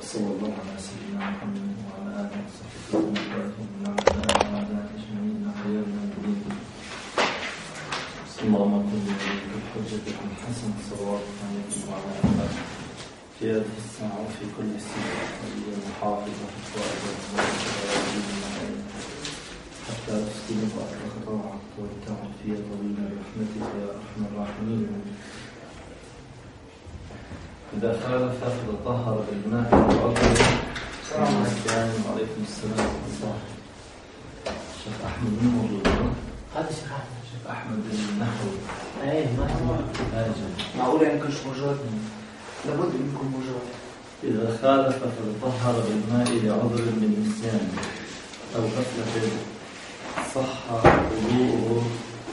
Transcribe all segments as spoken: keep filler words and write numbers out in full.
صلى الله على سيدنا محمد وعلى آله وصحبه ومن والاه وعلى أجمعين خير المؤمنين. اللهم كن وليك الحجة الحسن صلوات عليك وعلى آله في هذه الساعة وفي كل ساعة ولي محافظة حتى أسكن وأطلق طاعك وابتعد في طويل برحمتك يا أرحم الراحمين. إذا خالف فتطهر بالماء والعذر. السلام عليكم. السلام ورحمة الله. الشيخ أحمد من موجود؟ هذا الشيخ أحمد. الشيخ أحمد النحوي. أيه ما هو معقول يعني كلش موجود؟ لابد أن يكون موجود. إذا خالف فتطهر بالماء لعذر من نسيان أو غفلة صح وضوءه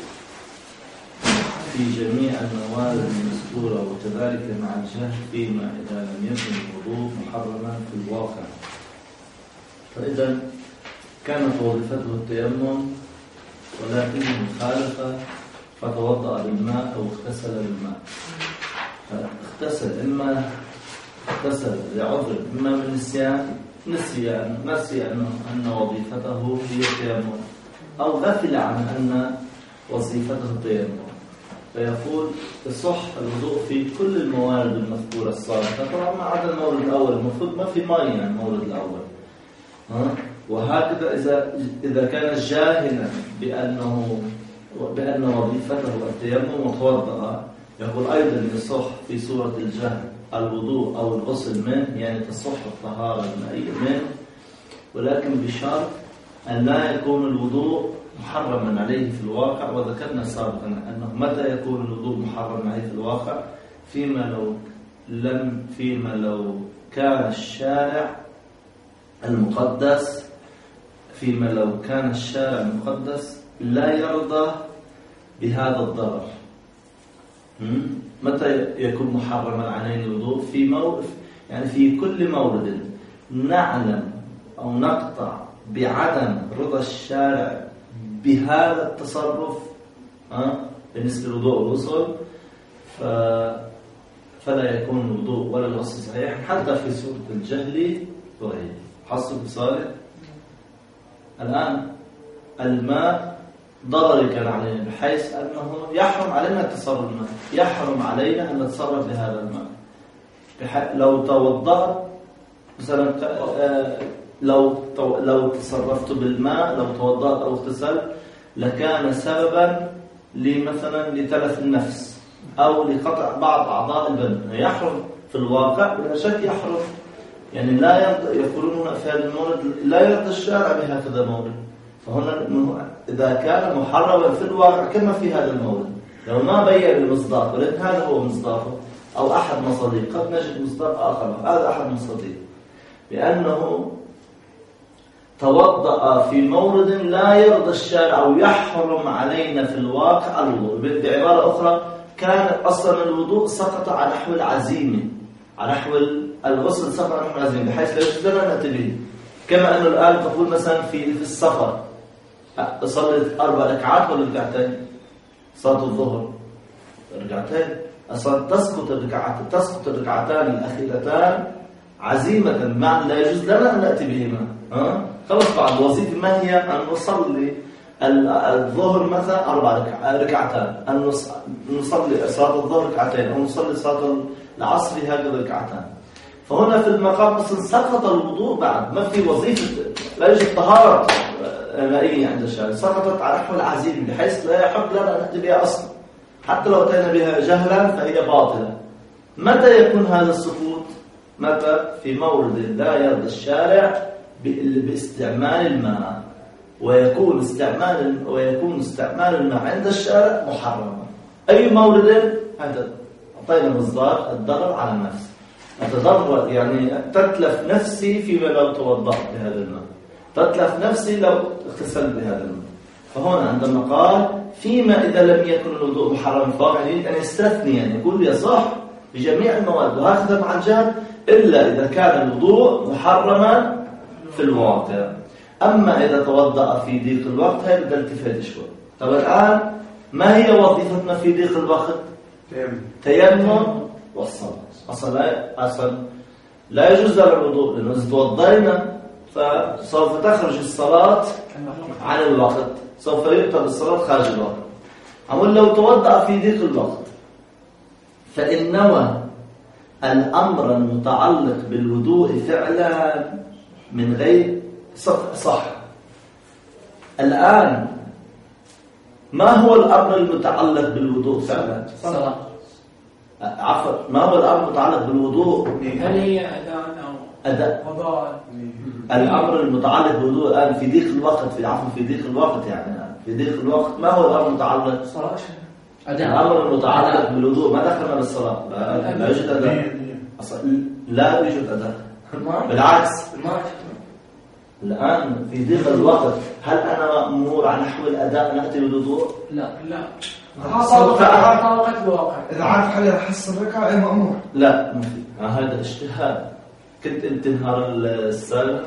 في جميع الموارد المذكورة، وكذلك مع الجهل فيما إذا لم يكن الوضوء محرما في الواقع. فإذا كانت وظيفته التيمم ولكنه خالف فتوضأ بالماء أو اغتسل بالماء. فاغتسل إما اغتسل لعذر إما من نسيان، نسي نسي أن وظيفته هي التيمم، أو غفل عن أن وظيفته التيمم، فيقول يصح الوضوء في كل الموارد المذكورة السابقة، طبعا ما عدا المورد الأول، المفروض ما في ماء يعني المورد الأول. ها؟ وهكذا إذا إذا كان جاهلا بأنه بأن وظيفته التيمم وتوضأ، يقول أيضا يصح في صورة الجهل الوضوء أو الغسل منه، يعني تصح الطهارة المائية منه، ولكن بشرط أن لا يكون الوضوء محرما عليه في الواقع. وذكرنا سابقا أنه متى يكون الوضوء محرما عليه في الواقع؟ فيما لو لم فيما لو كان الشارع المقدس فيما لو كان الشارع المقدس لا يرضى بهذا الضرر. متى يكون محرما عليه الوضوء؟ في مورد، يعني في كل مورد نعلم أو نقطع بعدم رضا الشارع بهذا التصرف أه؟ بالنسبة للوضوء والغسل، ف... فلا يكون الوضوء ولا الغسل صحيح حتى في صورة الجهل وغيره. حصل بصالح الآن الماء ضرر كان علينا بحيث أنه يحرم علينا التصرف الماء، يحرم علينا أن نتصرف بهذا الماء. بح... لو توضأت مثلا آه لو لو تصرفت بالماء، لو توضأت أو اغتسلت، لكان سببا لمثلا لتلف النفس أو لقطع بعض أعضاء البدن. يحرم في الواقع بلا شك، يحرم يعني لا يرضى، يقولون في هذا المورد لا يرضى الشارع بهكذا مورد. فهنا إذا كان محرما في الواقع كما في هذا المورد، لو ما بين المصداق ولكن هذا هو مصداقه أو أحد مصادق، قد نجد مصداق آخر، هذا أحد مصادق بأنه توضأ في مورد لا يرضى الشارع أو يحرم علينا في الواقع الوضوء. بعبارة أخرى، كان أصلا الوضوء سقط على نحو العزيمة، على نحو الغسل سقط على نحو العزيمة بحيث لا يجوز لنا نأتي به. كما أنه الآن تقول مثلا في في السفر صليت أربع ركعات ولا ركعتين؟ صلاة الظهر ركعتين، أصلا تسقط الركعات تسقط الركعتان الأخيرتان عزيمة، معنى لا يجوز لنا أن نأتي بهما. ها خلص بعد الوظيفة ما هي؟ أن نصلي الظهر مثلا أربع ركعتان، أن نصلي صلاة الظهر ركعتين، أو نصلي صلاة العصر هكذا ركعتان. فهنا في المقام مثلا سقط الوضوء بعد ما في وظيفة، لا يوجد طهارة مائية عند الشارع، سقطت على نحو العزيمة بحيث لا يحق لنا أن نأتي بها أصلا، حتى لو أتينا بها جهلا فهي باطلة. متى يكون هذا السقوط؟ متى؟ في مورد لا يرضى الشارع باستعمال الماء، ويكون استعمال ويكون استعمال الماء عند الشارع محرما. أي مورد؟ هذا أعطينا مصدر الضرر على النفس، أتضرر يعني تتلف نفسي فيما لو توضأت بهذا الماء، تتلف نفسي لو اغتسلت بهذا الماء. فهنا عندما قال فيما إذا لم يكن الوضوء محرما فهو يريد أن يستثني، يعني يقول يصح بجميع المواد وهكذا مع الجهل، إلا إذا كان الوضوء محرما في الواقع. أما إذا توضأ في ضيق الوقت هي بدها التفات شوي. طب الآن ما هي وظيفتنا في ضيق الوقت؟ تيمم والصلاة. أصلا أصلا لا يجوز لها الوضوء، لأنه إذا توضينا فسوف تخرج الصلاة عن الوقت، سوف يقتل الصلاة خارج الوقت. أقول لو توضأ في ذيك الوقت فإن نوى الأمر المتعلق بالوضوء فعلا من غير صح, صح. الآن ما هو الأمر المتعلق بالوضوء فعلا؟ صلاة. عفوا، ما هو الأمر المتعلق بالوضوء؟ هل هي أذان أو أداء؟ قضاء. الأمر المتعلق بالوضوء الآن في ذيك الوقت، في عفوا في ذيك الوقت يعني في ذيك الوقت ما هو الأمر المتعلق؟ صلاة. الأمر المتعلق بالوضوء ما دخلنا بالصلاة، لا, لا يوجد أداء، لا يوجد أداء، بالعكس. الآن في ذيك الوقت هل أنا مأمور على نحو الأداء نأتي بالوضوء؟ لا لا. هذا وقت الواقع. إذا عارف حالي أحس الركعة أي مأمور؟ لا ما في، هذا اجتهاد. كنت أنت نهار السابق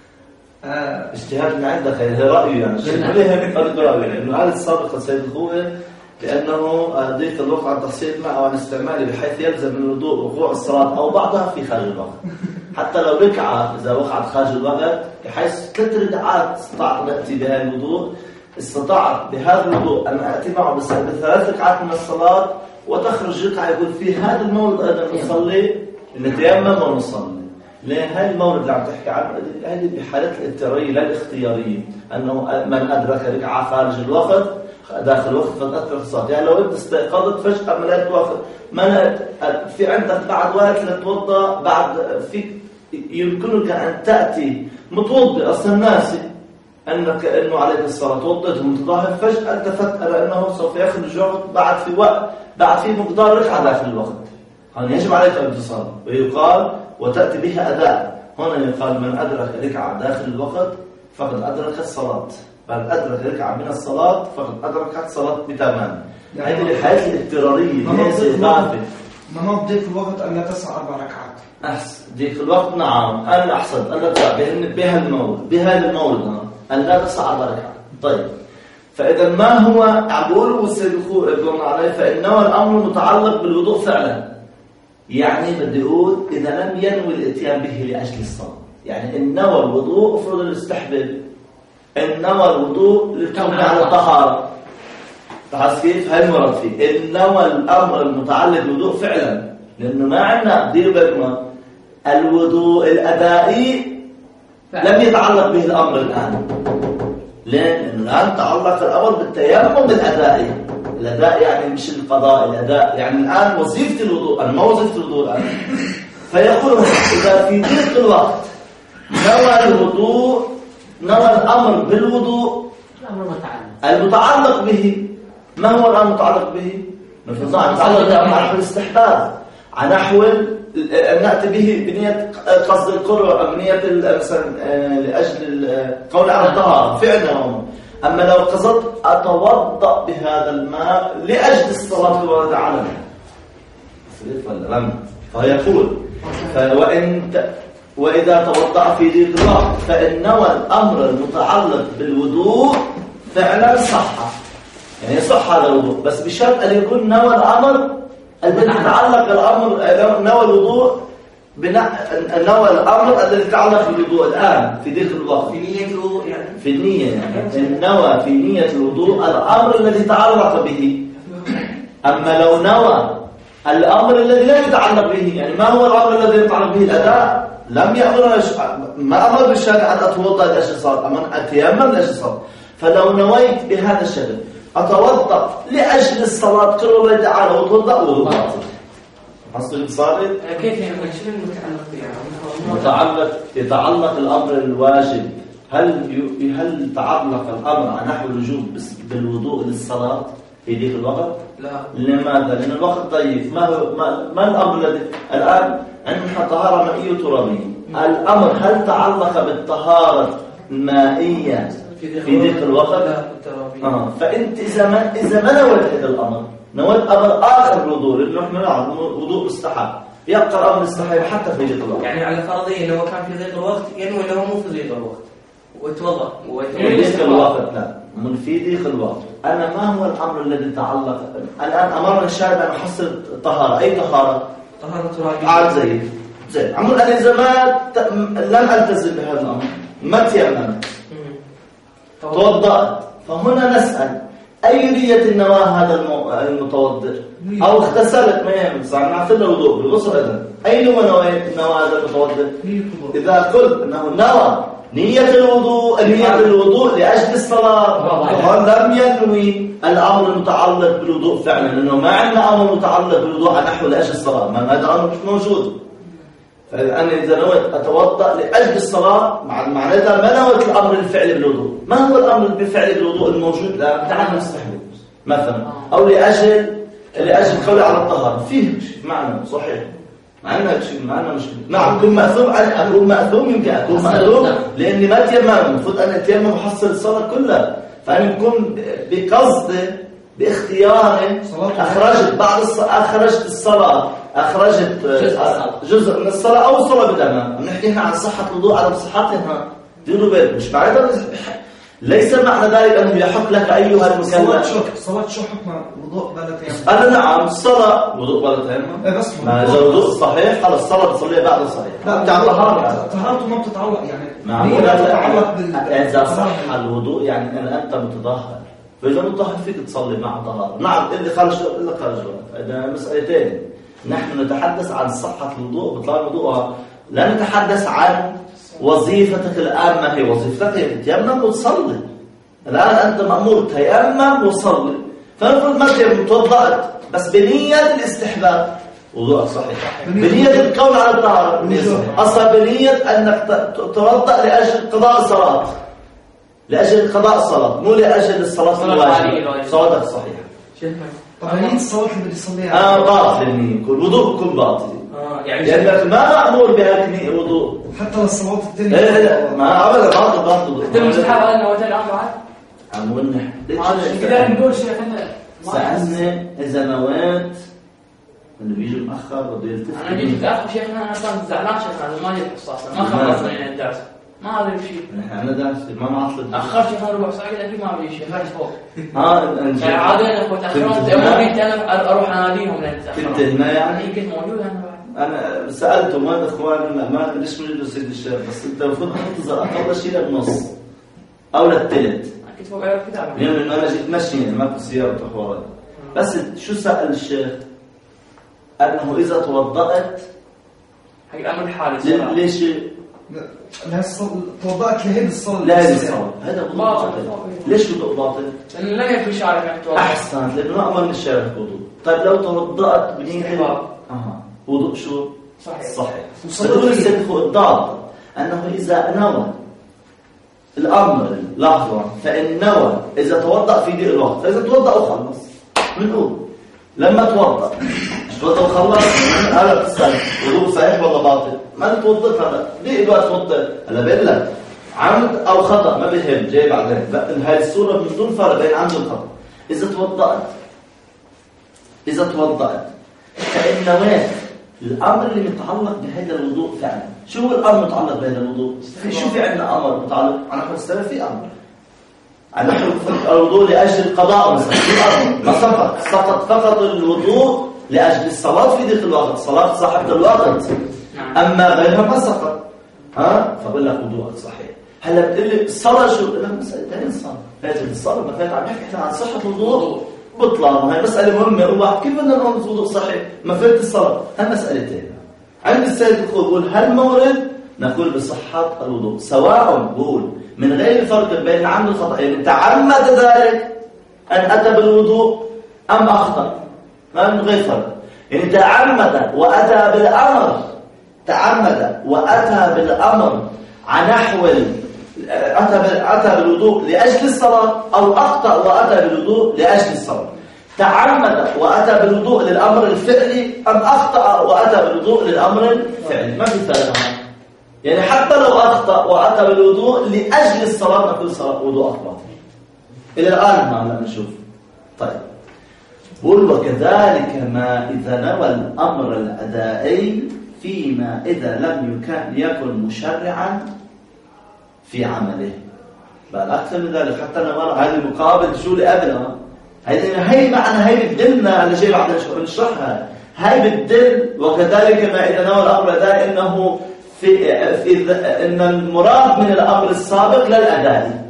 آه. اجتهاد من عندك، هي رأيه يعني كلها فرق رأيه، لأنه هذا السابق السيد الخوي لأنه ضيق الوقت عن تحصيل معه وعن استعماله بحيث يلزم من الوضوء وقوع الصلاة أو بعضها في خارج الوقت، حتى لو ركعة إذا وقعت خارج الوقت بحيث ثلاث ركعات استطعت نأتي بهذا الوضوء، استطعت بهذا الوضوء أن أتي معه بثلاث ركعات من الصلاة وتخرج ركعة يقول في هذا المولد أيضا نصلي نتيمم ونصلي. لأن هاي المورد اللي عم تحكي عنه هذه بحالات الاضطرارية لا الاختيارية، أنه من أدرك ركعة خارج الوقت داخل الوقت فأدرك الصلاة. يعني لو أنت استيقظت فجأة ما لقيت وقت، ما في عندك بعد وقت لتوضأ، بعد فيك يمكنك أن تأتي متوضئ أصلا ناسي أنك أنه عليك الصلاة، توضئت ومتظاهر فجأة التفت على أنه سوف يخرج وقت بعد في وقت بعد في مقدار ركعة داخل الوقت، هنا يجب عليك أن تصلي، ويقال وتأتي بها أداء. هنا يقال من أدرك ركعة داخل الوقت فقد أدرك الصلاة، بل أدرك ركعة من الصلاة فقد أدركت الصلاة بتمام. هذه الحياة الاضطرارية ليس ضعف. ما ضيق الوقت أن لا تسع أربع ركعات. أحسن ضيق الوقت، نعم أنا أحسن أن لا تسع بها المولد بهذا المولد أن لا تسع أربع ركعات. طيب فإذا ما هو عبوله والسيد الخوء يقولون عليه فإنه الأمر متعلق بالوضوء فعلا، يعني بدي أقول إذا لم ينوي الاتيان به لأجل الصلاة، يعني إن نوى الوضوء أفرض الاستحباب، إن نوى الوضوء للكون على الطهارة، تحس كيف هاي المرض فيه إن نوى الأمر المتعلق بالوضوء فعلا، لأنه ما عندنا دير بكما الوضوء الأدائي لم يتعلق به الأمر الآن، لأن الآن تعلق الأمر بالتيمم بالأدائي، الأداء يعني مش القضاء، الأداء يعني الآن وظيفة الوضوء، أنا ما وظيفة الوضوء الآن. فيقول إذا في ضيق الوقت نوى الوضوء، نوى الأمر بالوضوء المتعلق به، ما هو الأمر المتعلق به؟ المتعلق به بالاستحباب، على نحو نأتي به بنية قصد القرء أو بنية مثلا لأجل قول على الطهارة فعلا. أما لو قصدت أتوضأ بهذا الماء لأجل الصلاة والله تعالى فيقول وإن وإذا توضأ في ذيك الوقت فإن نوى الأمر المتعلق بالوضوء فعلا صح، يعني صح هذا الوضوء، بس بشرط أن يكون نوى الأمر الذي يتعلق الأمر نوى الوضوء نوى الأمر الذي يتعلق بالوضوء الآن في ذيك الوقت في نية الوضوء، يعني في النية، يعني نوى في نية الوضوء الأمر الذي يتعلق به. أما لو نوى الأمر الذي لا يتعلق به، يعني ما هو الأمر الذي يتعلق به الأداء، لم يأمر ما أمر بالشارع أن أتوضأ لأجل الصلاة، أما أتيمم لأجل الصلاة. فلو نويت بهذا الشكل أتوضأ لأجل الصلاة قل الله تعالى وتوضأ وضوء حصل صارت كيف يعمل شنو المتعلق به؟ متعلق يتعلق الأمر الواجب، هل هل تعلق الأمر عن نحو الوجوب بالوضوء للصلاة في ذيك الوقت؟ لا. لماذا؟ لأن الوقت ضيق. ما هو ما, ما الأمر الذي الآن عندنا طهارة مائية وترابية، الأمر هل تعلق بالطهارة المائية في ذيك الوقت؟ لا بالترابية. آه. فأنت إذا ما إذا ما نويت هذا الأمر، نويت أمر آخر الوضوء، لأنه نحن نعرف وضوء مستحب، يبقى الأمر مستحب حتى في ذيك الوقت. يعني على فرضية لو كان في ذيك الوقت ينوي له مو في ذيك الوقت ويتوضأ في ذيك الوقت، لا من في ذيك الوقت. أنا ما هو الأمر الذي تعلق الآن؟ أمرنا الشارع أن نحصل طهارة، أي طهارة؟ طهارة ترابية. عاد زي زين عم نقول انا اذا ما ت... لم التزم بهذا الامر ما تيممت توضأت فهنا نسأل اي نية النواة هذا المو... المتوضئ او اغتسلت ما يهم صار نعطي له وضوء بالغسل اذا اي نوع النواة هذا المتوضئ اذا قلت انه نوى نية الوضوء نية الوضوء لأجل الصلاة لم ينوي الأمر المتعلق بالوضوء فعلا لأنه ما عندنا أمر متعلق بالوضوء نحو لأجل الصلاة ما هذا أمر مش موجود فأنا إذا نويت أتوضأ لأجل الصلاة مع معناتها ما نويت الأمر الفعلي بالوضوء ما هو الأمر الفعلي بالوضوء الموجود لا تعالى نستحمل مثلا أو لأجل لأجل قولي على الطهارة فيه معنى صحيح معنا شيء معنا مشكله نعم اكون ماثوم انا اكون ماثوم يمكن اكون ماثوم لاني ما تيمم المفروض انا اتيمم وحصل الصلاه كلها فانا بكون بقصد باختياري اخرجت بعض الصلاة اخرجت الصلاه اخرجت جزء من الصلاه او الصلاه بالامام بنحكي هنا عن صحه الوضوء على صحتها ديروا بالكم مش معناتها ليس معنى ذلك أنه يحق لك أيها المكلف صلاة شو صلاة شو حكم وضوء بلا تيمم؟ أنا نعم الصلاة وضوء بلا تيمم إيه بس ما إذا وضوء صحيح خلص الصلاة بتصليها بعد الصحيح لا طهارة طهارته ما بتتعلق يعني معقول تتعلق بال إذا صح الوضوء يعني أن أنت متطهر فإذا متطهر فيك تصلي مع طهارة نعم اللي خرج إلا خرج هذا مسألتين نحن نتحدث عن صحة الوضوء بطلان الوضوء لا نتحدث عن وظيفتك الآن ما هي وظيفتك هي تيمم وتصلي الآن أنت مأمور تيمم وصلي فنفرض ما تيمم توضأت بس بنية الاستحباب وضوءك صحيح بنية القول على الطهارة أصلا بنية أنك تتوضأ لأجل قضاء الصلاة لأجل قضاء الصلاة مو لأجل الصلاة الواجبة صلاتك صحيحة طبعا نية الصلاة اللي بدي يصليها آه باطل النية الوضوء بكون باطل يعني لأنك ما مأمور بهذه الوضوء حتى للصلوات الثانية لا ما أبدا باطل باطل حتى المستحب هذا نوتين الآن بعد عم قلنا كده نقول شيخنا سألنا إذا نويت اللي بيجي مأخر بده يلتفت أنا جيت متأخر شيخنا أنا كنت زعلان شيخنا ما جيت حصاصا ما خلصنا يعني الدرس ما هذا الشيء نحن درس ما معطل أخرت شيخنا ربع ساعة أكيد ما بيجي شيخ هاي فوق ها يعني عادة أنا كنت أخرت ممكن أنا أروح أناديهم لأنت كنت هنا يعني كنت موجود أنا أنا سألته ما إخوان ما ليش من سيد الشيخ بس أنت المفروض تنتظر أقل شيء للنص أو للثلث أكيد فوق غير الكتاب اليوم إنه أنا جيت مشي ما كنت سيارة حوارات بس شو سأل الشيخ أنه إذا توضأت هي الأمر الحالي ليش لا توضأت لهذه الصلاة لا هذه الصلاة هذا وضوء باطل ليش وضوء باطل؟ لأنه لم يكن شارع محتوى أحسن لأنه ما أمر من الشارع وضوء طيب لو توضأت بنية أها وضوء شو؟ صحيح صحيح فتقول السيد الضابط أنه إذا نوى الأمر لاحظوا فإن نوى إذا توضأ في دي الوقت فإذا توضأ وخلص بنقول لما توضأ توضأ وخلص هلا بتسأل وضوء صحيح ولا باطل ما توضأت هلا دي الوقت توضأ هلا بقول لك عمد أو خطأ ما بيهم جاي بعدين هاي الصورة من دون فرق بين عمد والخطأ إذا توضأت إذا توضأت فإن نويت الأمر اللي متعلق بهذا الوضوء فعلا شو هو الأمر متعلق بهذا الوضوء؟ في شو في عندنا أمر متعلق على نحو السلف في أمر على نحو الوضوء لأجل قضاء مثلا في أمر ما سقط سقط فقط الوضوء لأجل الصلاة في ذلك الوقت صلاة صاحبة الوقت أما غيرها ما سقط ها فبقول لك وضوءك صحيح هلا بتقول لي الصلاة شو؟ بقول لك مسألة ثانية الصلاة هذه الصلاة ما فات عم نحكي عن صحة الوضوء بطلان وهي مسألة مهمة وواحد كيف بدنا نقول وضوء صحيح ما فات الصلاة هالمسألتين عند السيد يقول هل مورد نقول بصحة الوضوء سواء بقول من غير فرق بين العمد والخطأ يعني تعمد ذلك أن أتى بالوضوء أم أخطأ ما من غير فرق يعني تعمد وأتى بالأمر تعمد وأتى بالأمر عن نحو أتى أتى بالوضوء لأجل الصلاة أو أخطأ وأتى بالوضوء لأجل الصلاة تعمد وأتى بالوضوء للأمر الفعلي أم أخطأ وأتى بالوضوء للأمر الفعلي ما في فرق يعني حتى لو أخطأ وأتى بالوضوء لأجل الصلاة نقول صلاة وضوء باطل إلى الآن ما نشوف طيب قل وكذلك ما إذا نوى الأمر الأدائي فيما إذا لم يكن يكن مشرعا في عمله بل أكثر من ذلك حتى نرى هذه المقابل شو اللي قبلها هي هي معنى هي بدلنا اللي جاي بعد نشرحها هاي بتدل وكذلك ما إذا نوى الأمر الأدائي إنه في, في إن المراد من الأمر السابق للأدائي.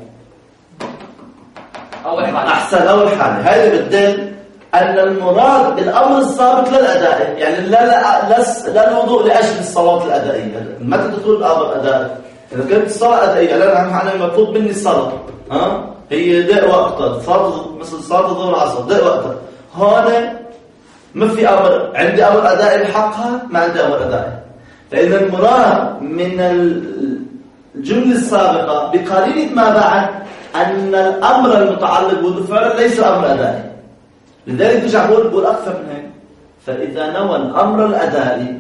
أول حالة أحسن أول حالة هاي بتدل أن المراد بالأمر السابق للأدائي، يعني لا لا لا, لا الوضوء لأجل الصلاة الأدائية. متى تدخل الأمر الأدائي؟ إذا كانت الصلاة أدائية لأن أنا مطلوب مني الصلاة ها هي دق وقتها صلاة مثل صلاة الظهر والعصر دق وقتها، هون ما في أمر عندي أمر أدائي بحقها، ما عندي أمر أدائي. فإذا المراد من الجملة السابقة بقليل ما بعد أن الأمر المتعلق بالوضوء فعلا ليس أمر أدائي. لذلك برجع بقول بقول أكثر من هيك. فإذا نوى الأمر الأدائي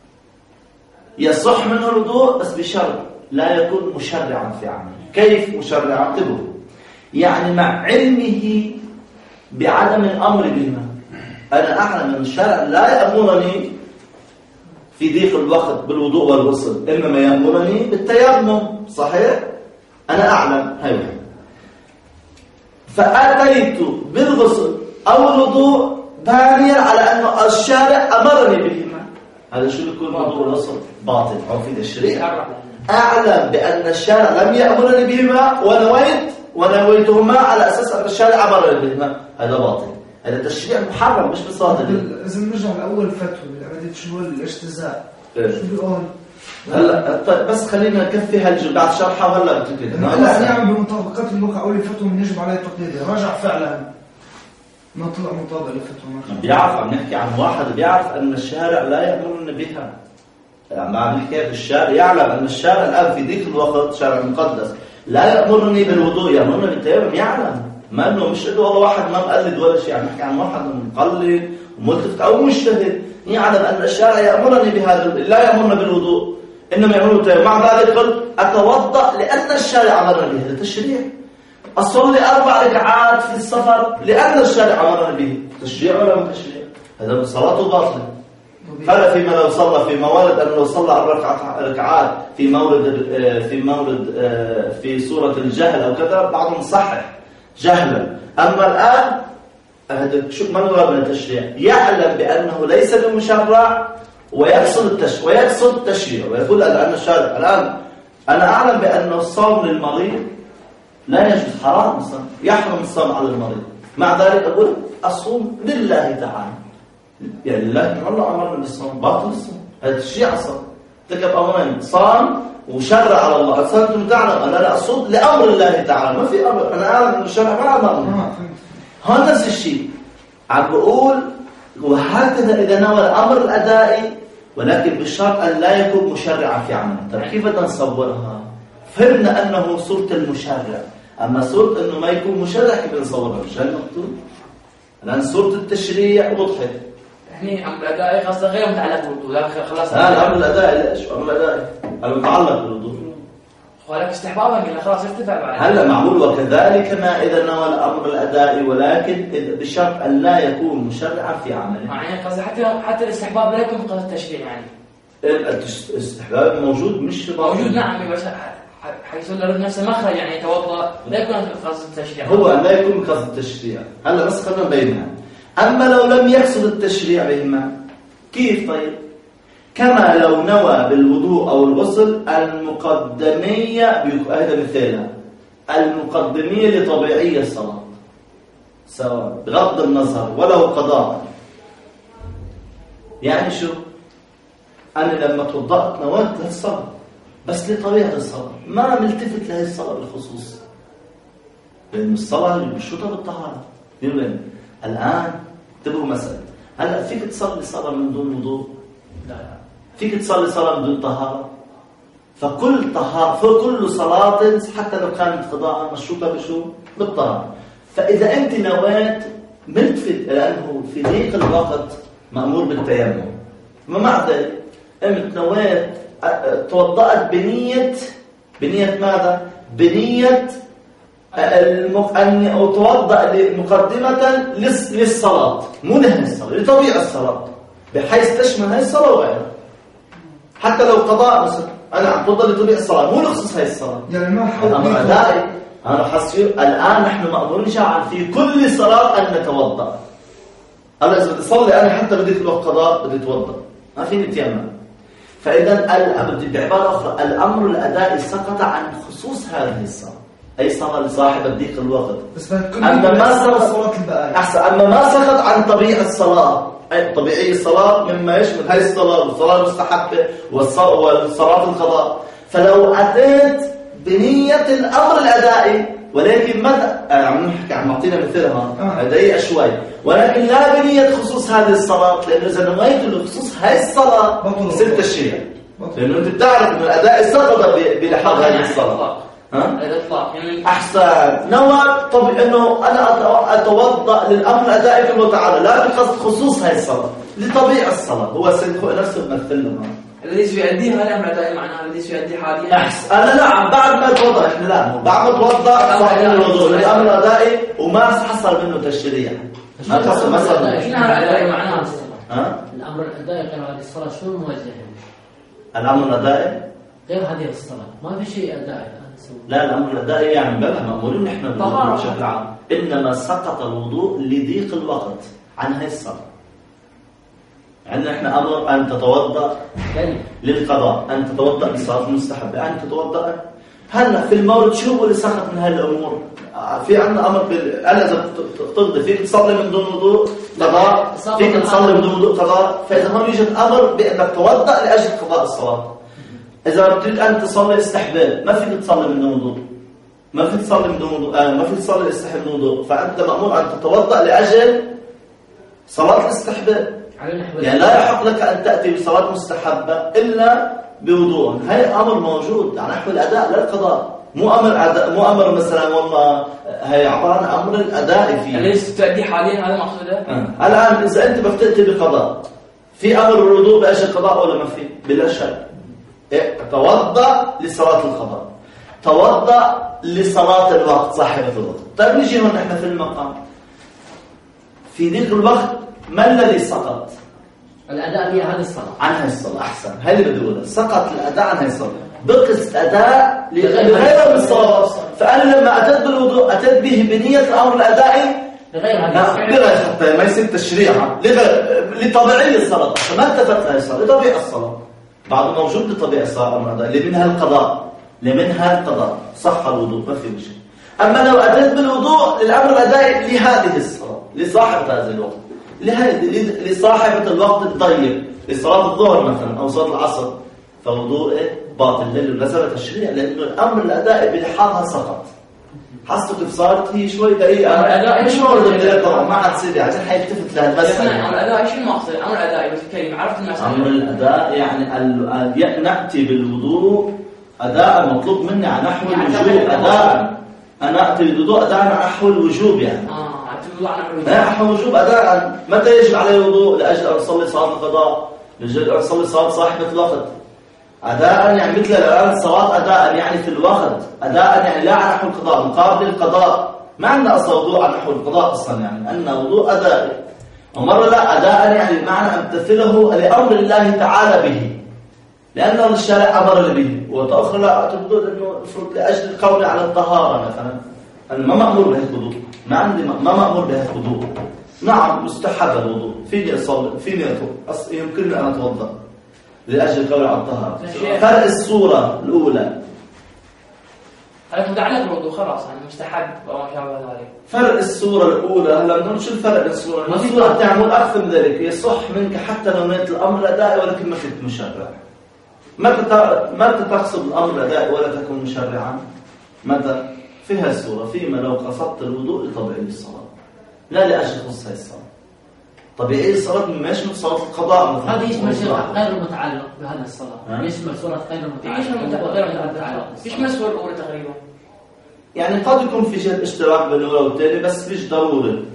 يصح منه الوضوء بس بشرط لا يكون مشرعا في عمله. كيف مشرعا؟ انتبهوا، يعني مع علمه بعدم الأمر بهما. أنا أعلم أن الشرع لا يأمرني في ضيق الوقت بالوضوء والغسل، إنما يأمرني بالتيمم، صحيح؟ أنا أعلم هاي. فأتيت بالغسل أو الوضوء بانيا على أنه الشارع أمرني بهما. هذا شو يكون الوضوء والغسل؟ باطل أو في الشريعة. أعلم بأن الشارع لم يأمرني بهما ونويت ونويتهما على أساس أن الشارع أمرني بهما، هذا باطل. هذا تشريع محرم مش بصادق. لازم نرجع لأول فتوى بالعملية شو هو الاجتزاء. إيه. شو بيقول؟ هلا طيب بس خلينا نكفي هالجزء بعد شرحها وهلا بتكلم. لا نعم بمطابقات الواقع أول فتوى من يجب عليه تقليدها. رجع فعلا ما طلع مطابق لفتوى. بيعرف عم نحكي عن واحد بيعرف أن الشارع لا يأمرنا بها. يعني عم نحكي الشارع يعلم أن الشارع الآن في ذيك الوقت شارع مقدس لا يأمرني بالوضوء، يأمرني بالتيمم. يعلم ما انه مش انه والله واحد ما مقلد ولا شيء، عم نحكي عن واحد مقلد وملتفت او مجتهد يعلم ان الشارع يأمرني بهذا، لا يأمرنا بالوضوء انما يأمرنا بالتيمم. مع ذلك قل اتوضأ لان الشارع امرني به. هذا تشريع. اصلي اربع ركعات في السفر لان الشارع امرني به. تشريع ولا مش تشريع؟ هذا صلاته باطله. هذا فيما لو صلى في موارد أنه لو صلى أربع ركعات في مورد في مورد في سورة الجهل أو كذا بعضهم صحح جهلا. أما الآن هذا شو ما نرى من التشريع، يعلم بأنه ليس بمشرع ويقصد التشريع ويقصد التشريع ويقول أن الشارع الآن أنا أعلم بأن الصوم للمريض لا يجوز، حرام الصوم، يحرم الصوم على المريض. مع ذلك أقول أصوم لله تعالى، يعني الله الله أمرنا بالصوم، باطل الصوم. هذا الشيء أصلا تكب أمرين، صام وشرع على الله. أصلا أنتم تعلم أنا لا أصوم لأمر الله تعالى، ما في أمر. أنا أعلم أن الشرع ما أمرنا. هذا نفس الشيء عم بقول. وهكذا إذا نوى الأمر الأدائي ولكن بالشرط أن لا يكون مشرعا في عمله. طيب كيف بدنا نصورها؟ فهمنا أنه صورة المشرع، أما صورة أنه ما يكون مشرع كيف نصورها؟ مش هالمقصود. الآن صورة التشريع وضحت. يعني أمر الأدائي خاصة غير متعلق بالوضوء، لا خلاص. لا الأمر الأدائي ليش؟ أمر الأدائي المتعلق بالوضوء. ولكن استحبابا قلنا خلاص ارتفع بعد. هلا معمول. وكذلك ما إذا نوى الأمر الأدائي ولكن بشرط أن لا يكون مشرعا في عمله. يعني قصدي حتى حتى الاستحباب لا يكون قصد التشريع يعني. الاستحباب موجود مش موجود نعم، بس حيث الرد نفسه مخرج يعني يتوضأ لا يكون قصد التشريع. هو لا يكون قصد التشريع. هلا بس خلينا نبينها. أما لو لم يقصد التشريع بهما كيف؟ طيب كما لو نوى بالوضوء أو الغسل المقدمية، هذا مثالها، المقدمية لطبيعية الصلاة سواء بغض النظر ولو قضاء. يعني شو؟ أنا لما توضأت نويت للصلاة بس لطبيعة الصلاة، ما ملتفت لهي الصلاة بالخصوص، لأن الصلاة اللي بالشطة بالطهارة. يقولون الآن انتبهوا مسألة، هلا فيك تصلي صلاة من دون وضوء؟ لا. فيك تصلي صلاة من دون طهارة؟ فكل طهارة فكل صلاة حتى لو كانت قضاء مشروطة بشو؟ بالطهارة. فإذا أنت نويت ملتفت لأنه في ذيك الوقت مأمور بالتيمم، ما مع ذلك أنت نويت توضأت بنية بنية ماذا؟ بنية أن أتوضأ مقدمة للصلاة، مو لهي الصلاة، لطبيعة الصلاة، بحيث تشمل هاي الصلاة وغيرها. حتى لو قضاء مثلا أنا عم توضأ لطبيعة الصلاة، مو لخصوص هاي الصلاة. يعني ما حول أمر أدائي. أنا حصير الآن نحن مأمورين شرعا في كل صلاة أن نتوضأ. أنا إذا بدي أصلي أنا حتى بدي الوقت قضاء بدي أتوضأ ما فيني أتيمم. فإذا بعبارة أخرى الأمر الأدائي سقط عن خصوص هذه الصلاة، أي صلاة لصاحب ضيق الوقت. بس بتكون أما ما سقط صلاة البقايا أحسن، أما ما سقط عن طبيعة الصلاة، أي طبيعي الصلاة مما يشمل هذه الصلاة والصلاة المستحبة والصلاة القضاء. فلو أتيت بنية الأمر الأدائي ولكن متى عم نحكي عم نعطينا مثلها دقيقة شوي، ولكن لا بنية خصوص هذه الصلاة، لأنه إذا نويت لخصوص هذه الصلاة ست الشيء، لأنه أنت بتعرف إنه الأداء سقط بلحاظ هذه الصلاة. ها؟ الإطلاق يعني أحسن نوى طب إنه أنا أتوضأ للأمر الأدائي في تعالى لا بقصد خصوص هذه الصلاة، لطبيعة الصلاة هو سنخو نفسه بمثل لها الذي سيؤديها الأمر الأدائي معناها الذي سيؤدي حاليا. أحسن أنا لا بعد ما أتوضأ إحنا لا بعد ما أتوضأ صح الوضوء للأمر الأدائي وما حصل منه تشريع ما حصل مثلا شنو الأمر الأدائي معناها؟ ها الأمر الأدائي غير هذه الصلاة شو الموجه؟ الأمر الأدائي غير هذه الصلاة ما في شيء أدائي. لا الأمر الأدائي يعني بلا مأمورين نحن بالوضوء بشكل عام، إنما سقط الوضوء لضيق الوقت عن هاي الصلاة. عندنا إحنا أمر أن تتوضأ للقضاء، أن تتوضأ للصلاة المستحبة، أن تتوضأ هلا في المورد شو هو اللي سقط من هاي الأمور؟ في عندنا أمر بال أنا إذا تقضي فيك تصلي من دون وضوء قضاء، فيك تصلي من دون وضوء قضاء، فإذا هون يوجد أمر بأنك تتوضأ لأجل قضاء الصلاة. إذا تريد أن تصلي استحباب ما فيك تصلي من دون وضوء، ما فيك تصلي من دون وضوء، آه ما فيك تصلي الاستحباب من وضوء، فأنت مأمور أن تتوضأ لأجل صلاة الاستحباب. يعني لا يحق لك أن تأتي بصلاة مستحبة إلا بوضوء. هاي أمر موجود على نحو الأداء لا القضاء، مو أمر أداء مو أمر مثلا والله هي عبارة عن أمر الأداء فيه. ليش تؤدي حاليا هذا مقصوده؟ آه. الآن إذا أنت بدك تأتي بقضاء في أمر الوضوء بأجل قضاء ولا ما في؟ بلا شك. توضأ لصلاة القضاء، توضأ لصلاة الوقت صاحبة الوقت. طيب نجي هون نحن في المقام في ذكر الوقت ما الذي سقط؟ الأداء هي هذه الصلاة عن هذه الصلاة. أحسن هاي اللي بدي أقولها، سقط الأداء عن هذه الصلاة بقص أداء لغير من الصلاة. فأنا لما أتيت بالوضوء أتيت به بنية الأمر الأدائي لغير هذه لغير حتى ما يصير تشريعا لطبيعية الصلاة، فما التفت لهذه الصلاة لطبيعة الصلاة بعض موجود لطبيعة الصلاة أمر الأدائي لمنها القضاء لمنها القضاء صح الوضوء ما في مشكلة. أما لو أتيت بالوضوء للأمر الأدائي لهذه الصلاة لصاحب هذا الوقت لصاحبة الوقت الضيق لصلاة الظهر مثلا أو صلاة العصر فوضوءه باطل لأنه نزل تشريع، لأنه الأمر الأدائي بلحاظها سقط. حسوا كيف صارت هي شوي دقيقة مش موجودة طبعا ما حد سيدي عشان حيلتفت لها المسألة. الأمر الأدائي شو المقصد؟ الأمر الأدائي بس الكلمة عرفت المسألة. أمر الأداء يعني نأتي بالوضوء أداء مطلوب مني على نحو الوجوب أداء. أنا أتي بالوضوء أداء على نحو الوجوب يعني. آه نحو الوجوب أداء. متى يجب علي الوضوء؟ لأجل أن أصلي صلاة القضاء، لأجل أن أصلي صلاة صاحبة الوقت. أداء يعني مثل الآن صلاة أداء يعني في الوقت، أداء يعني لا على نحو القضاء مقابل القضاء. ما عندنا أصلا وضوء على نحو القضاء أصلا يعني عندنا وضوء أدائي. ومرة لا أداء يعني بمعنى أمتثله لأمر الله تعالى به لأنه الشارع أمر به، وتأخر لا تقول إنه فرض لأجل القول على الطهارة مثلا أنا ما مأمور بهذا الوضوء، ما عندي ما مأمور بهذا الوضوء. نعم مستحب الوضوء فيني أصلي فيني أتوضأ يمكنني أن أتوضأ لأجل القول على الطهارة. فرق الصورة الأولى هذا متعلق بالوضوء خلاص يعني مستحب أو ما شابه ذلك. فرق الصورة الأولى هلا بدنا نشوف الفرق بين الصورة. ما الصورة تعمل أكثر من ذلك يصح منك حتى لو نيت الأمر الأدائي ولكن ما كنت مشرع. متى متى تقصد الأمر الأدائي ولا تكون مشرعا؟ متى؟ في هذه الصورة فيما لو قصدت الوضوء لطبيعي الصلاة لا لأجل خصوص هذه الصلاة. طبيعي الصلاة ما يشمل صلاة القضاء مثلا. هذا يشمل صورة غير متعلق بهذه الصلاة. يشمل صورة غير متعلق غير متعلق. يشمل الصورة الأولى تقريبا. يعني قد يكون في شيء اشتراك بين الأولى والثانية بس مش ضروري.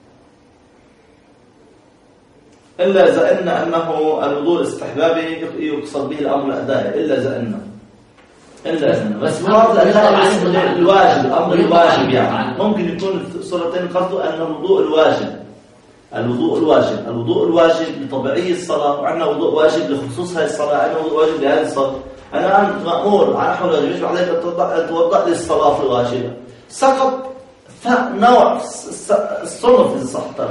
إلا إذا أن أنه الوضوء الاستحبابي يقصد به الأمر الأدائي إلا إذا أنه إلا إذا أنه بس الأمر الأدائي الواجب الأمر الواجب يعني ممكن يكون صورتين قصده أن الوضوء الواجب الوضوء الواجب الوضوء الواجب لطبيعي الصلاة وعندنا وضوء واجب لخصوص هذه الصلاة عندنا وضوء واجب لهذه الصلاة. أنا أنت مأمور على حول الواجب يجب عليك أن توضأ للصلاة الواجبة. سقط نوع الصنف إذا صح التعبير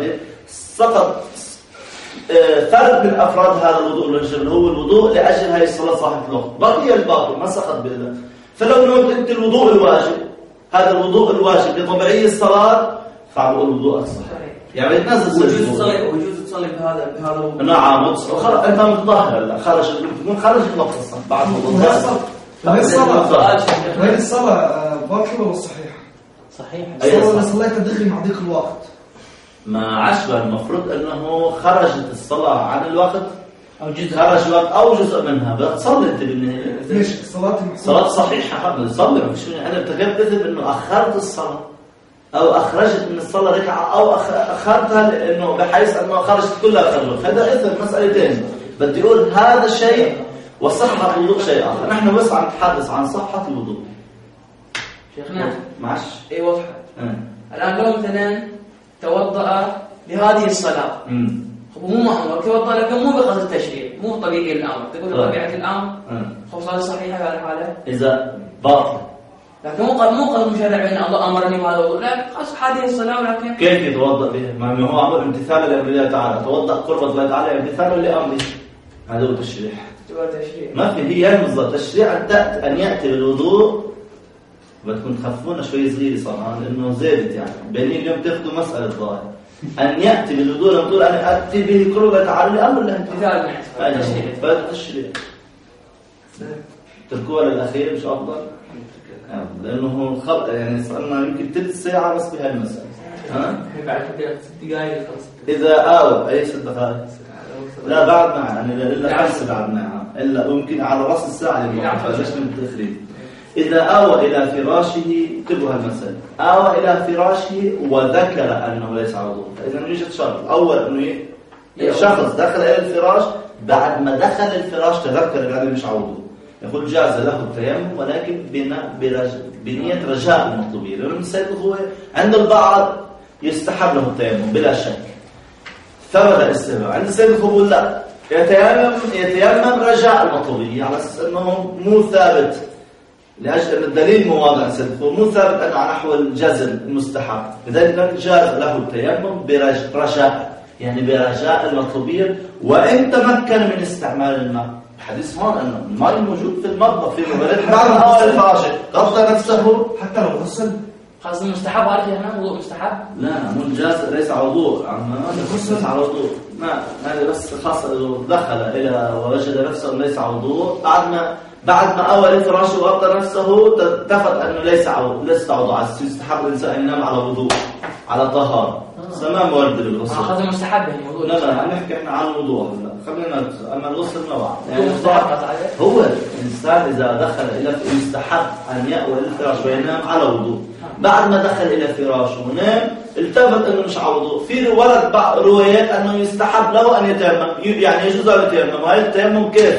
سقط فرد من أفراد هذا الوضوء اللي هو الوضوء لأجل هذه الصلاة صاحب الوقت، بقي الباقي ما سقط بإذن. فلو نقول أنت الوضوء الواجب، هذا الوضوء الواجب لطبيعي الصلاة، فعلوا الوضوء الصحيح. يعني يتنزل وجوز تصلي وجوز تصلي بهذا بهذا الوضوء. نعم، خرج أنت متظاهر لا خرج تكون خرج الوقت الصح بعد وهي الصلاة وهي الصلاة وهي الصلاة باطلة ولا صحيحة؟ صحيح. الصلاة اللي صليتها دخل مع ضيق الوقت. ما عشبه المفروض أنه خرجت الصلاة عن الوقت أو جزء خرج وقت أو جزء منها، بتصلي أنت بالنهاية. ليش الصلاة صلاة صحيحة تصلي، مش أنا ارتكبت إنه أخرت الصلاة أو أخرجت من الصلاة ركعة أو أخرتها لأنه بحيث أنه خرجت كلها خرجت، هذا إثم مسألتين. بدي أقول هذا شيء وصحة الوضوء شيء آخر. نحن بس عم نتحدث عن صحة الوضوء. شيخنا معش اي واضحة. الآن لو مثلا توضأ لهذه الصلاة هو مو مأمور، توضأ لكن مو بقصد التشريع، مو طبيعي الأمر، تقول طبيعة الأمر خب صلاة صحيحة في الحالة إذا باطل، لكن مو قد مو قد مشرع بأن الله أمرني بهذا الوضوء، لا خلاص هذه الصلاة. ولكن كيف يتوضأ بها؟ ما هو أمر امتثال لأمر الله تعالى، توضأ قربة الله تعالى امتثال لأمره، هذا هو التشريع. ما في هي بالضبط تشريع أن يأتي بالوضوء. بدكم تخفونا شوي صغيرة صراحة لأنه زادت يعني بيني اليوم تاخذوا مسألة ظاهر أن يأتي بالوضوء لما تقول أنا أتي به قربة تعالى لأمر الله تعالى، هذا التشريع. تركوها للأخير مش أفضل لأنه خلق يعني صارنا يمكن ثلث ساعة بس بهالمسألة. ها؟ بعد دقائق إذا آوى أي ست دقائق لا بعد ما يعني إلا خمس بعد ما إلا ممكن على رأس الساعة اللي فليش من التخريج. إذا آوى إلى فراشه انتبهوا هالمسألة، آوى إلى فراشه وذكر أنه ليس على وضوء، إذا يوجد شرط أول إنه شخص دخل إلى الفراش بعد ما دخل الفراش تذكر أنه مش على وضوء، يقول جاز له التيمم ولكن بنية رجاء المطلوبية، لأنه السيد هو عند البعض يستحب له التيمم بلا شك ثبت الاستحباب، عند السيد الخبول لا يتيمم يتيمم رجاء المطلوبية على أساس أنه مو ثابت لأجل الدليل مو واضح السيد الخبول مو ثابت أنه على نحو الجزم المستحب، لذلك جاز له التيمم برجاء يعني برجاء المطلوبية وإن تمكن من استعمال الماء. الحديث هون أنه الماء موجود في المطبخ في المبارد بعد أول الفراشة غطى نفسه حتى لو غسل خاص المستحب على هنا وضوء مستحب لا مو جاز ليس على وضوء عم ليس على وضوء ما هذا بس خاصة لو دخل إلى ووجد نفسه ليس على وضوء بعد ما بعد ما أول الفراش وغطى نفسه اتفق أنه ليس على ليس على وضوء يستحب الإنسان أن ينام على وضوء على طهارة سمام ورد بالغسل خاص المستحب يعني وضوء لا لا عم نحكي احنا عن الوضوء هلا خلينا أما الغسل نوع يعني هو الإنسان إذا دخل إلى يستحب أن يأوي الفراش وينام على وضوء بعد ما دخل إلى فراشه ونام التفت أنه مش على وضوء. في ورد بعض روايات أنه يستحب له أن يتيمم يعني يجوز له يتيمم وهي التيمم كيف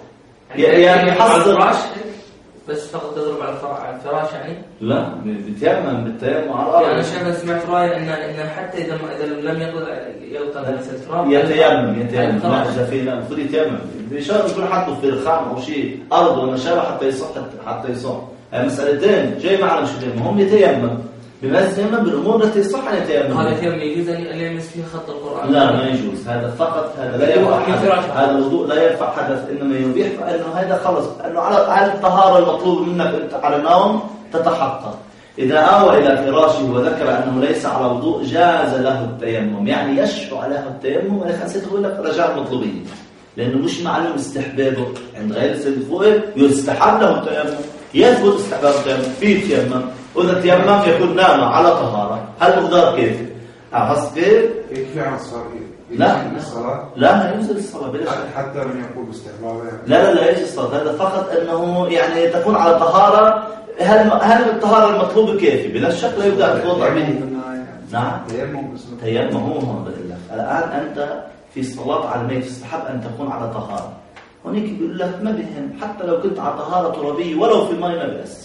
يعني على الفراش بس فقط تضرب على الفراش يعني لا بيتيمم بالتيمم على الأرض. يعني أنا سمعت رأي إن إن حتى إذا إذا لم يطلع يوطن التراب يتيمم يتيمم ما إذا في لا المفروض يتيمم بشرط يكون حاطه في رخام أو شيء أرض ولا شابه حتى يصح حتى يصح. هاي مسألتين جاي معنا مش يتيمم هم يتيمم بما يتيمم بالأمور التي يصح أن يتيمم. هذا يتيمم يجوز أن يلمس فيه خط القرآن؟ لا ما يجوز هذا فقط هذا لا ينفع هذا الوضوء لا ينفع حدث إنما يبيح فإنه هذا خلص أنه على على الطهارة المطلوب منك أنت على النوم تتحقق. إذا آوى إلى فراشه وذكر أنه ليس على وضوء جاز له التيمم يعني يشرع له التيمم ولكن سيقول لك رجاء المطلوبية لأنه مش معلوم استحبابه عند غير السيد فوق يستحب له التيمم يثبت استحباب التيمم في تيمم وإذا تيمم يكون نام على طهارة هل مقدار كيف؟ أحس كيف؟ يكفي عن الصلاة لا الصلاة لا ما ينزل الصلاة بلا شك حتى من يقول باستحبابها لا لا لا يجي الصلاة هذا فقط أنه يعني تكون على طهارة هل هل الطهارة المطلوبة كيف؟ بلا شك لا يبدأ الوضع به نعم تيمم تيمم هو هون بدل الله الآن أنت في الصلاة على الميت تستحب أن تكون على طهارة هونيك بيقول لك ما بهم حتى لو كنت على طهارة ترابية ولو في الماء ما بيأثر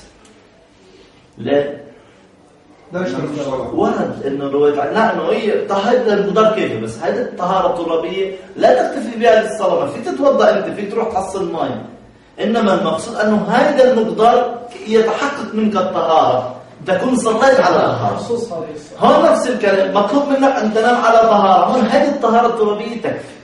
لا ورد انه رويت لا انه هي طهارة المقدار كيف بس هذه الطهارة الترابية لا تكتفي بها للصلاة ما في تتوضأ انت فيك تروح تحصل ماء انما المقصود انه هذا المقدار يتحقق منك الطهارة تكون صليت على طهارة. هون نفس الكلام، مطلوب منك أن تنام على طهارة. هون هذه الطهارة الترابية تكفي.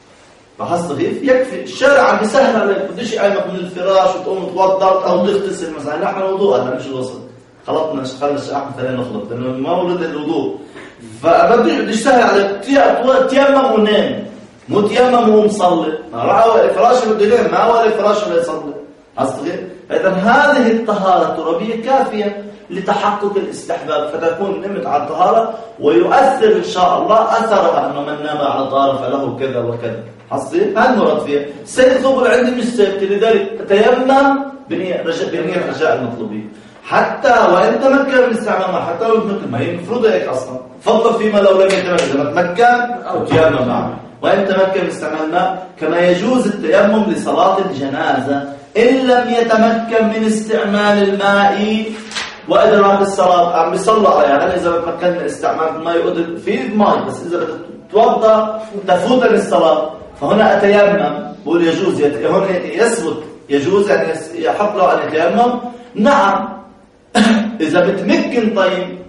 لاحظت كيف؟ يكفي. الشارع عم بيسهل عليك، بديش يقيمك من الفراش وتقوم توضأ أو تغتسل مثلا. نحن الوضوء هذا مش الوصل. خلطنا خلص الشيخ أحمد خلينا نخلط لأنه ما ولد الوضوء. فبدي بدي سهل عليك، تيمم ونام، مو تيمم وهو مصلي. ما راح فراشه بده ينام، ما ولا فراشه ليصلي. أصدق؟ إذا هذه الطهارة الترابية كافية لتحقق الاستحباب، فتكون نمت على الطهارة ويؤثر إن شاء الله أثرها أنه من نام على طهارة فله كذا وكذا. حصل؟ هذا المراد فيها. السيد الخبر عندي مش ثابت، لذلك تيمم بنية رجاء بنية رجاء المطلوبين. حتى وإن تمكن من استعمالها، حتى لو تمكن، ما هي المفروض هيك أصلا. فضل فيما لو لم يتمكن، إذا ما تمكن أو تيمم معه. وإن تمكن من استعمال الماء، كما يجوز التيمم لصلاة الجنازة إن لم يتمكن من استعمال الماء وإدراك الصلاة. عم بيصلى يعني إذا تمكن من استعمال الماء وقدر في ماء، بس إذا بدك تتوضأ تفوتني الصلاة، فهنا أتيمم. بقول يجوز، هون يثبت يجوز يعني يحق له أن يتيمم. نعم إذا بتمكن طيب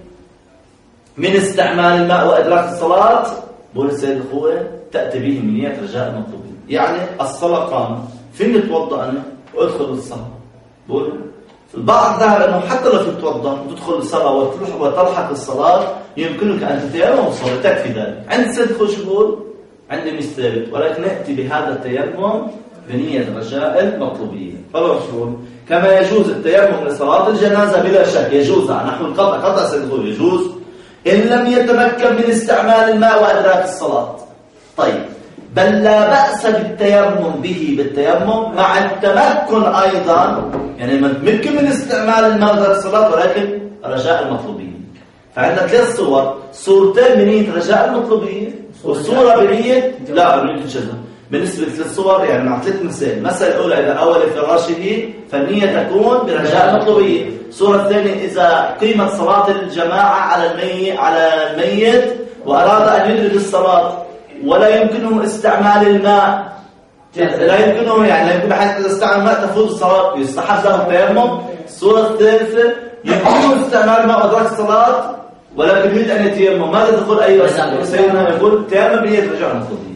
من استعمال الماء وإدراك الصلاة، بقول السيد الأخوة تأتي به من نية رجاء المطلوبين. يعني الصلاة قامت، فين نتوضأ أنا وأدخل الصلاة. بقول البعض ذهب أنه حتى لو تتوضأ وتدخل الصلاة وتلحق الصلاة يمكنك أن تتيمم وتصلي، تكفي ذلك. عند السيد الأخوة شو بقول؟ عندي مش ثابت، ولكن نأتي بهذا التيمم بنية رجاء المطلوبين. فلو شو كما يجوز التيمم لصلاة الجنازة بلا شك، يجوز نحو القطع قطع سيد الأخوة يجوز إن لم يتمكن من استعمال الماء وإدراك الصلاة. طيب، بل لا بأس بالتيمم به بالتيمم مع التمكن أيضا، يعني من تمكن من استعمال الماء وإدراك الصلاة ولكن رجاء المطلوبين. فعندنا ثلاث صور، صورتين بنية رجاء المطلوبين والصورة بنية لا بنية الجزم. بالنسبة لثلاث صور يعني مع ثلاث مثال. المسألة الأولى إذا أول فراشه فالنية تكون برجاء المطلوبين. الصورة الثانية إذا قيمت صلاة الجماعة على الميت على الميت وأراد أن يدرك الصلاة ولا يمكنه استعمال الماء، لا يمكنه يعني لا يمكن حتى إذا استعمل الماء تفوت الصلاة، يستحب له التيمم. الصورة الثالثة يمكنه استعمال الماء وإدراك الصلاة ولكن يريد أن يتيمم، ماذا تقول أيها سيدنا؟ يقول تيمم بنية رجاء المطلوبين.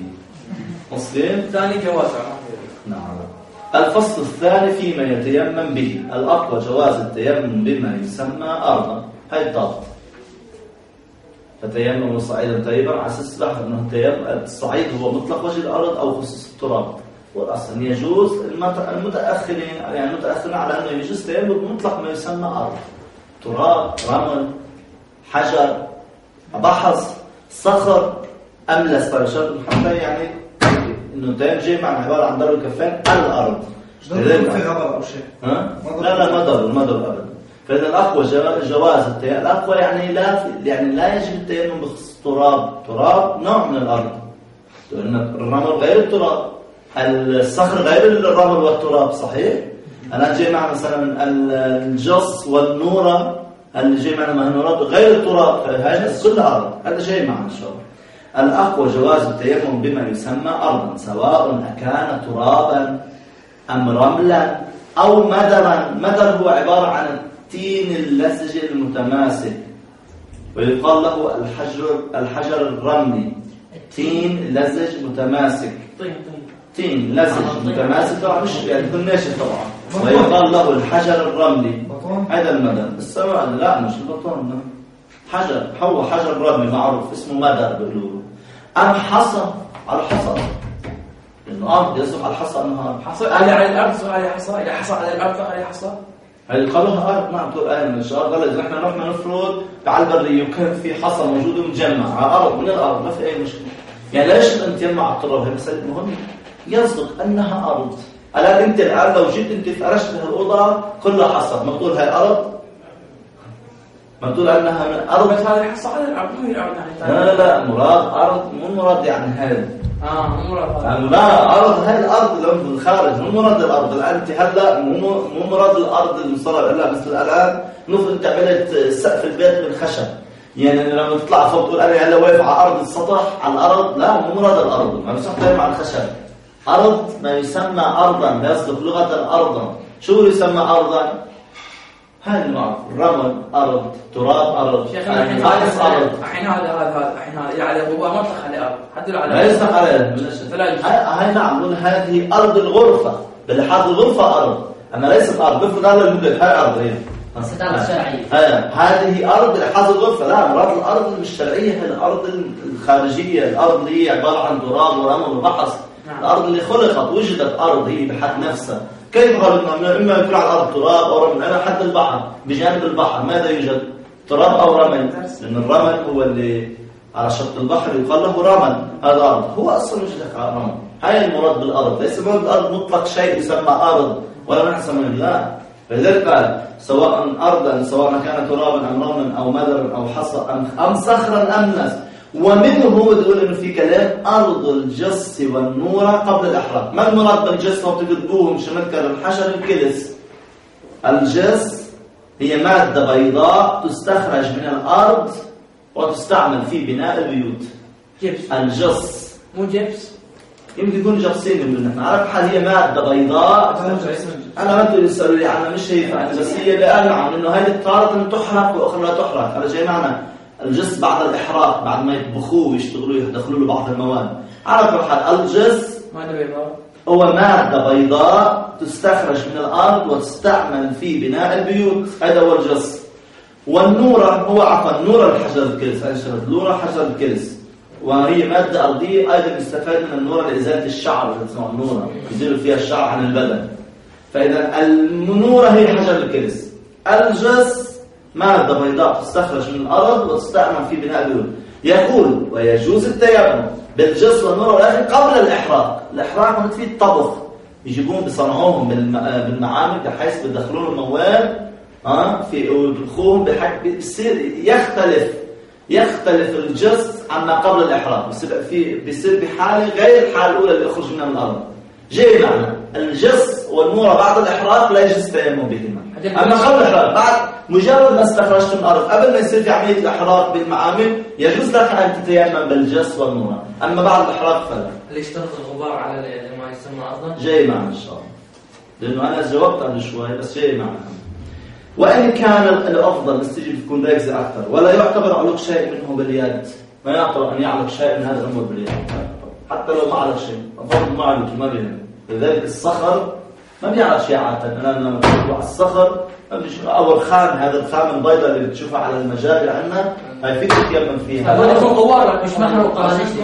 مسلم ثاني جواز. نعم. الفصل الثاني فيما يتيمم به. الأقوى جواز التيمم بما يسمى أرضا. هاي الضابط. فتيمم صعيدا طيبا على أساس لاحظ أنه الصعيد هو مطلق وجه الأرض أو خصوص التراب. والأصل يجوز المتأخرين يعني المتأخرين على أنه يجوز تيمم بمطلق ما يسمى أرض، تراب، رمل، حجر، بحص، صخر، أملس. فشرط حتى يعني إنه تيمم جاي مع عبارة عن ضرب الكفين على الأرض. في غبر أو شيء؟ ها؟ لا لا ما ضرب ما ضرب أبدا. فإذا الأقوى جواز التيمم. الأقوى يعني لا يعني لا يجب التيمم بخصوص التراب. تراب نوع من الأرض، لأن الرمل غير التراب، الصخر غير الرمل والتراب. صحيح؟ أنا جاي مع مثلا الجص والنورة اللي جاي معنا مهنورات غير التراب، هذا كل أرض، هذا جاي معنا إن شاء الله. الأقوى جواز التيمم بما يسمى أرضا سواء أكان ترابا أم رملا أو مدرا. مدر هو عبارة عن التين اللزج المتماسك ويقال له الحجر الحجر الرملي. تين لزج متماسك، تين لزج متماسك طبعا مش يعني يكون ناشف طبعا، ويقال له الحجر الرملي. هذا المدر. السماء لا مش البطون، حجر هو حجر رملي معروف اسمه مدر بيقولوا. أم حصى على حصى، لأنه أرض يصف على الحصى أنها حصى على الأرض، سؤال على حصى، إذا حصى على الأرض على حصى هل قالوها أرض؟ نعم تقول آية من الشعر. غلط إذا إحنا رحنا نفرض على البرية وكان في حصى موجود ومجمع على أرض من الأرض ما في أي مشكلة. يعني ليش أنت يجمع على التراب؟ هي مسألة مهمة. يصدق أنها أرض. الآن أنت الآن لو جيت أنت فرشت الأوضة كلها حصى، ما تقول هاي أرض؟ ما تقول أنها من أرض؟ بس هذه حصى على الأرض مو هي الأرض يعني. لا لا لا مراد أرض مو مراد يعني هذا. آه مو مراد. يعني لا أرض هاي الأرض اللي من الخارج مو مراد الأرض. الآن أنت هلا مو مو مراد الأرض المصطلح لا مثل الآن نفرض أنت عملت سقف البيت من خشب، يعني لما تطلع فوق تقول أنا هلا واقف على أرض السطح على الأرض، لا مو مراد الأرض، ما بيصح تعمل على الخشب. أرض ما يسمى أرضا، لا يصدق لغة أرضا. شو يسمى أرضا؟ هذا المعروف، رمل أرض، تراب أرض، ناقص أرض. الحين هذا هذا الحين هذا يعني على غبار ما يطلق عليه أرض، حتى لو على لا يطلق عليه. هاي نعم نقول هذه أرض الغرفة، بالحاضر الغرفة أرض، أما ليست أرض. بفرض هذا المدة هاي أرض هي. ستارة شرعية. هذه أرض بالحاضر الغرفة، لا مراد الأرض مش الشرعية، هي الأرض الخارجية، الأرض اللي هي عبارة عن تراب ورمل وبحص. الأرض اللي خلقت وجدت أرض هي بحد نفسها. كيف قالوا إما يكون على الأرض تراب أو رمل؟ أنا حتى البحر بجانب البحر ماذا يوجد؟ تراب أو رمل؟ لأن الرمل هو اللي على شط البحر يقال له رمل، هذا أرض، هو أصلا وجدت على رمل. هاي المراد بالأرض، ليس مراد بالأرض مطلق شيء يسمى أرض ولا نحسن من الله. فلذلك قال سواء أرضا سواء كان ترابا أم رملا أو مدرا أو حصى أم صخرا أم نس. ومنه هو تقول إنه في كلام أرض الجص والنورة قبل الإحراق. ما المراد بالجص؟ هو تكتبوه مش نذكر الحشر الكلس. الجص هي مادة بيضاء تستخرج من الأرض وتستعمل في بناء البيوت. جبس. الجص مو جبس. يمكن يكون جبسين من نحن على حال هي مادة بيضاء. أنا ما تقول يسألوا لي عنها مش هي فعلا، بس هي بأنعم إنه هذه تارة تحرق وأخرى لا تحرق. هذا شيء معنى الجص بعد الإحراق، بعد ما يطبخوه ويشتغلوا يدخلوا له بعض المواد. على كل حال الجص مادة بيضاء هو مادة بيضاء تستخرج من الأرض وتستعمل في بناء البيوت، هذا هو الجص. والنورة هو عفوا نورة الحجر الكلس، نورة حجر الكلس، وهي مادة أرضية أيضا يستفاد من النورة لإزالة الشعر، اللي تسمى النورة يزيل فيها الشعر عن البدن. فإذا النورة هي حجر الكلس. الجص مادة بيضاء تستخرج من الأرض وتستعمل في بناء البيوت. يقول ويجوز التيمم بالجص والنورة ولكن قبل الإحراق. الإحراق من في الطبخ، يجيبون بصنعوهم بالمعامل بحيث بدخلون المواد ها في ويطبخوهم بحيث بيصير يختلف يختلف الجص عما قبل الإحراق، بيصير في بيصير بحالة غير الحالة الأولى اللي يخرج منها من الأرض. جاي معنا الجص والنورة بعد الإحراق لا يجوز التيمم بهما. أما قبل الإحراق بعد مجرد ما استخرجت من الأرض قبل ما يصير في عملية الإحراق بالمعامل يجوز لك أن تتيمم بالجص والنورة، أما بعد الإحراق فلا. اللي يشترط الغبار على ما يسمى أرضا؟ جاي معنا إن شاء الله، لأنه أنا جاوبت عنه شوي بس جاي معنا. وإن كان الأفضل نستجيب تكون ركزة أكثر، ولا يعتبر علق شيء منه باليد، ما يعتبر أن يعلق شيء من هذا الأمر باليد، حتى لو ما علق شيء، أفضل ما علق ما بيهم. لذلك الصخر ما بيعرف شيء عادة. أنا لما بشوف على الصخر أو الخام، هذا الخام البيضاء اللي بتشوفها على المجاري عندنا هاي فيك تتيمم فيها. هذا يكون غبار مش محروق.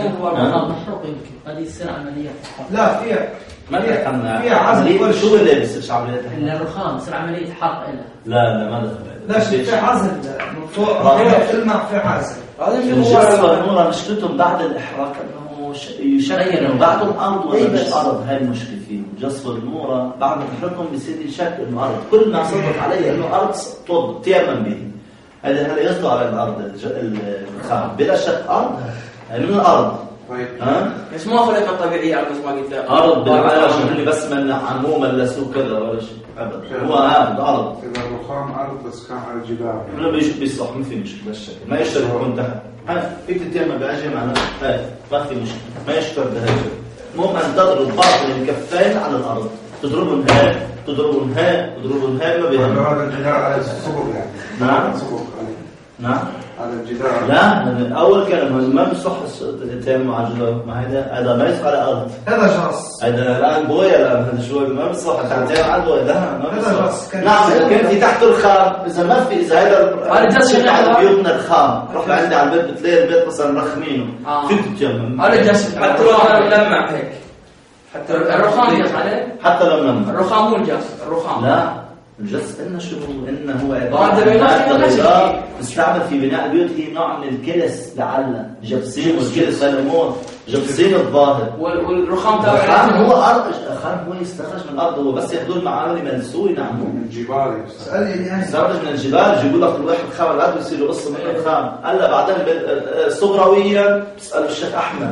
محروق يمكن قد يصير عملية. لا فيها ما فيها فيها عزل. شو اللي بيصير عملية؟ الرخام يصير عملية حرق إلها. لا لا ما دخل. لا شيء في عزل من فوق في الماء في عزل. هذا الجص والنورة مشكلتهم بعد الإحراق أنه يشكل بعض الأرض ولا مش أرض. هاي المشكلة فيهم. الجص والنورة بعد ما تحرقهم بيصير يشكل إنه أرض، كل ما صدق عليه إنه أرض طب تيمم به. هذا هذا يصدق على الأرض الخام بلا شك أرض، يعني من الأرض. ها؟ بس ما خلقة طبيعية على ما قلت لك. أرض بالعلاش اللي بس من عموما لسوق كذا ولا شيء أبدا. هو هذا أرض. إذا الرخام أرض بس كان على الجدار. لا بيش بيصح ما في مشكلة بالشكل. ما يشتري يكون تحت. ها فيك تتيمم بأجي معنا. هاي ما في مشكلة. ما يشتري بهالشكل. المهم أن تضرب باطن الكفين على الأرض. تضربهم هاي تضربهم هاي تضربهم هاي ما بيهم. هذا الجدار على الصبغ يعني. نعم. صبغ. نعم. على الجدار. لا أول كلمة ما بيصح التيمم على الجدار. ما هذا هذا ما يصح على الأرض. هذا جص. هذا الآن بويا الآن هذا شوي ما بيصح التيمم على البويا. لا ما بيصح. نعم إذا كنت تحت الخام إذا ما في إذا هذا هذا جالس على بيوتنا الخام روح لعندي على البيت بتلاقي البيت مثلا رخمينه فيك تتيمم. هذا جالس حتى لو ملمع هيك. حتى الرخام جالس عليه. حتى لو ملمع. الرخام مو الجالس الرخام. لا الجص إنه شو إنه هو عبارة تستعمل في بناء البيوت. هي نوع من الكلس لعل جبسين والكلس هالأمور جبسين الظاهر. والرخام تبع الرخام هو أرض. الرخام هو يستخرج من الأرض، هو بس ياخذون معامل منسوي نعم. من الجبال اسألني يعني. يستخرج من الجبال يجيبوا لك الواحد خام الأرض ويصيروا قصة من الخام. هلا بعدين صغرويا بتسأل الشيخ أحمد.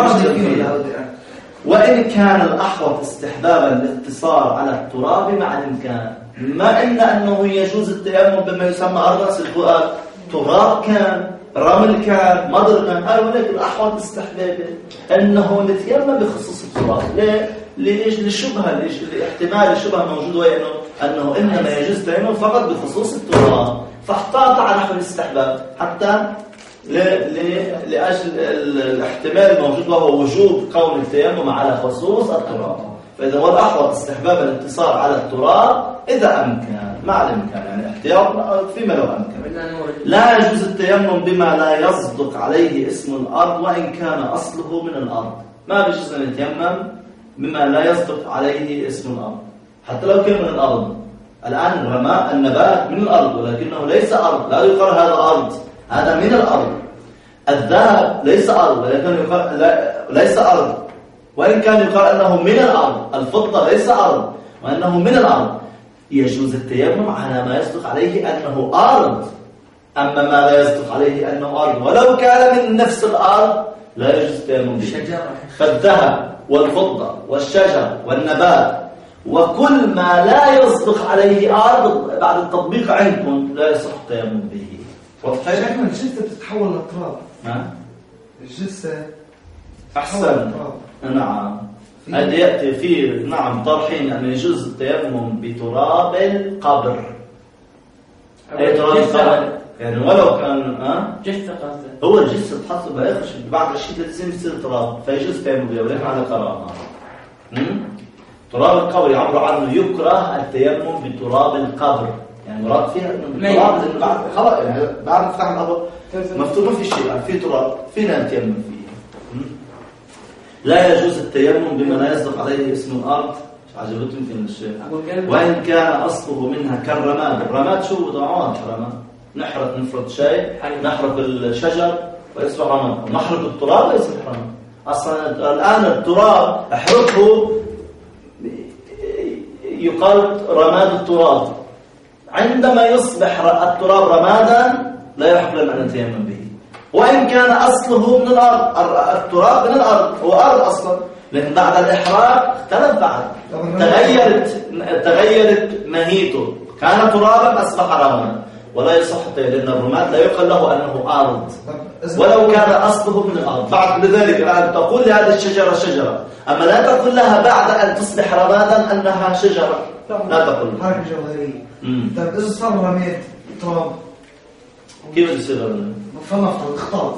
وإن كان الأحوط استحبابا الاقتصار على التراب مع الإمكان، ما إن أنه يجوز التيمم بما يسمى أرض الفؤاد، تراب كان رمل كان مضر كان، قالوا لك الأحوط استحبابا أنه نتيمم بخصوص التراب. ليه؟ ليش؟ للشبهة، ليش؟ الاحتمال الشبهة موجود، وهي أنه أنه إنما يجوز التيمم فقط بخصوص التراب، فاحتاط على نحو الاستحباب حتى لأجل الاحتمال الموجود وهو وجوب كون التيمم على خصوص التراب. فإذا هو الأحوط استحباب الاقتصار على التراب إذا أمكن، مع الإمكان يعني احتياط فيما لو أمكن. لا يجوز التيمم بما لا يصدق عليه اسم الأرض وإن كان أصله من الأرض. ما بيجوز أن يتيمم بما لا يصدق عليه اسم الأرض حتى لو كان من الأرض. الآن رماء النبات من الأرض ولكنه ليس أرض، لا يقال هذا أرض، هذا من الأرض. الذهب ليس أرض ولكنه يقال ليس أرض وإن كان يقال أنه من الأرض. الفضة ليس أرض وأنه من الأرض. يجوز التيمم على ما يصدق عليه أنه أرض، أما ما لا يصدق عليه أنه أرض ولو كان من نفس الأرض لا يجوز التيمم به. فالذهب والفضة والشجر والنبات وكل ما لا يصدق عليه أرض بعد التطبيق عندكم لا يصح التيمم به. شكرا. الجثة بتتحول للتراب. نعم الجثة أحسن. نعم هذا يأتي في نعم طرحين أن يجوز التيمم بتراب القبر. أي تراب القبر يعني ولو كان أه؟ جثة قصدي هو الجثة تحط بآخر بعد عشرين ثلاثين سنة بتصير تراب فيجوز التيمم به ولكن على كراهة. تراب القبر يعبر عنه يكره التيمم بتراب القبر، يعني مراد فيها انه التراب لانه بعد خلاص يعني بعد فتح القبر مفتوح في شيء يعني في تراب فينا نتيمم فيه. لا يجوز التيمم بما لا يصدق عليه اسم الارض. عجبتني يمكن الشيء وان كان اصله منها كالرماد. الرماد شو ضعوان رماد نحرق نفرط شيء نحرق الشجر ويصبح رماد، نحرق التراب ويصبح رماد. اصلا الان التراب احرقه يقال رماد التراب. عندما يصبح التراب رمادا لا يحق لنا أن نتيمم به وإن كان أصله من الأرض. التراب من الأرض هو أرض أصلا، لأن بعد الإحراق اختلف بعد تغيرت تغيرت ماهيته، كان ترابا أصبح رمادا ولا يصح لأن الرماد لا يقال له أنه أرض ولو كان أصله من الأرض. بعد لذلك الآن تقول لهذه الشجرة شجرة، أما لا تقول لها بعد أن تصبح رمادا أنها شجرة، لا تقول حركة جوهرية. طيب إذا صار رميد تراب كيف يصير رميد؟ فلنفترض اختلط